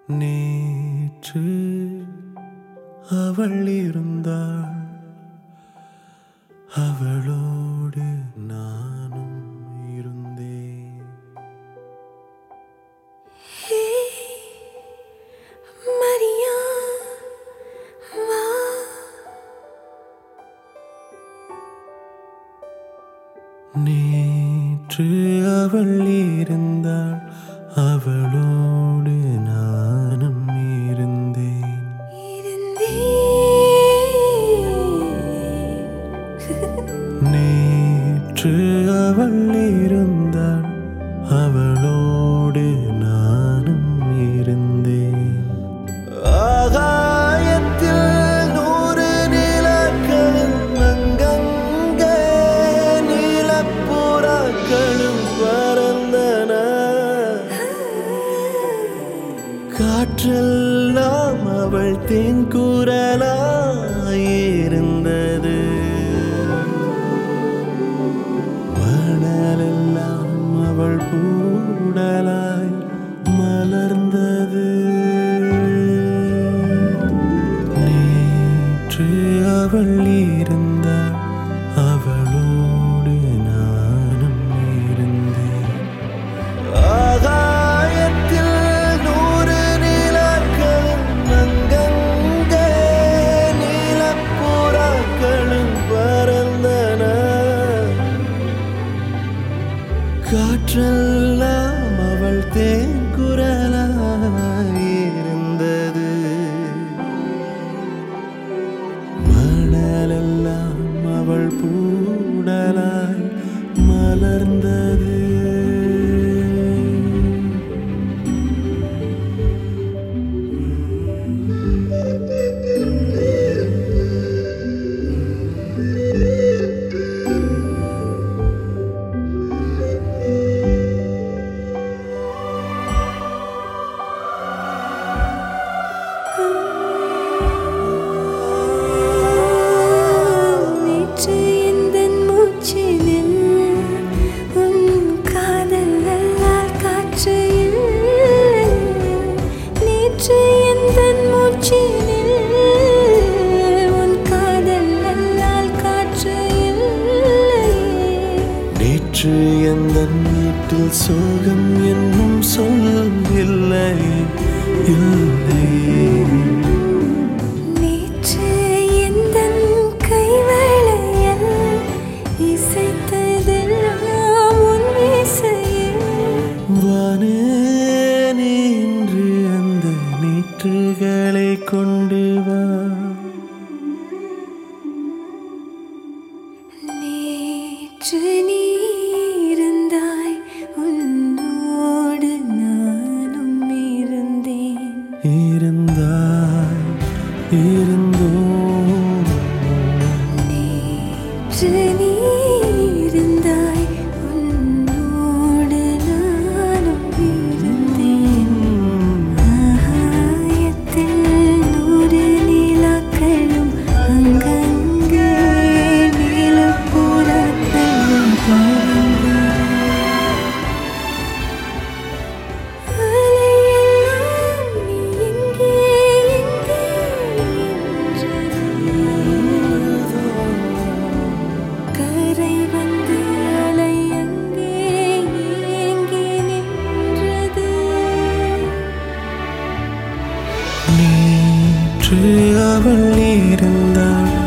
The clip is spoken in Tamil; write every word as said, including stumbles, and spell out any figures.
நேற்று அவள் இருந்தாள், அவளோடு நானும் இருந்தேன். மரியா வா, நேற்று அவள் இருந்தாள், அவளோடு நானும் இருந்தேன். நேற்று அவள் இருந்தாள், அவளோடு நானும் இருந்தேன். ஆகாயத்தில் நூறு நிலக்களும் அங்கங்கே நீலப்புறாக்களும் பறந்தன. காற்றெல்லாம் அவள் தேன் குரலாயிருந்தது, மணலெல்லாம் அவள் பூடலாய் மலர்ந்தது. நேற்று அவள் இருந்தாள், அவளோடு நானும் இருந்தேன். ஆகாயத்தில் நூறு நிலக்களும் அங்கங்கே நீலப்புறாக்களும் பறந்தன. காற்றெல்லாம் அவள் தேன் குரலாயிருந்தது, மணலெல்லாம் அவள் பூடலாய் மலர்ந்தது. நேற்று எந்தன் மூச்சினில் உன் காதல் அல்லால் காற்று இல்லை. நேற்று எந்தன் மூச்சினில் உன் காதல் அல்லால் காற்று இல்லை. நேற்று எந்தன் வீட்டில் சோகம் என்னும் சொல் இல்லை, இல்லை. நேற்று எந்தன் கைவளையல் இசைத்ததெல்லாம் உன் இசையே. வானே நின்று அந்த நேற்றுகளை கொண்டு வா. நேற்று நீ இருந்தாய், உன்னோடு நானும் இருந்தேன். இருந்தாய், இருந்தோம். நேற்று நீ இருந்தாய், உன்னோடு நானும் இருந்தேன். ஆகாயத்தில் நூறு நிலாக்களும் அங்கங்கே நீலப்புறாக்களும் பறந்தன. அலையெல்லாம் நீ எங்கே எங்கே என்றது. கரை வந்து அலை அங்கே ஏங்கி நின்றது. நேற்று அவள் இருந்தாள்,